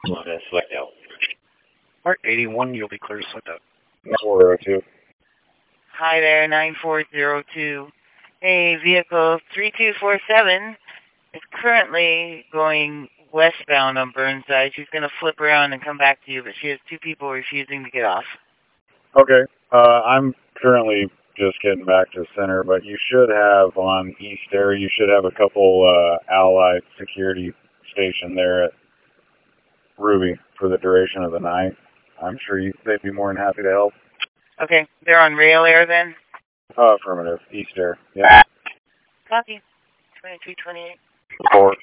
Select out. Part 81, you'll be clear to select out. 402. Hi there, 9402. Hey, vehicle 3247 is currently going westbound on Burnside. She's going to flip around and come back to you, but she has two people refusing to get off. Okay. I'm currently just getting back to the center, but you should have on East Air, you should have a couple Allied security stationed there at Ruby for the duration of the night. I'm sure they'd be more than happy to help. Okay, they're on Rail Air then? Affirmative. East Air. Yeah. Copy. 2328. 4.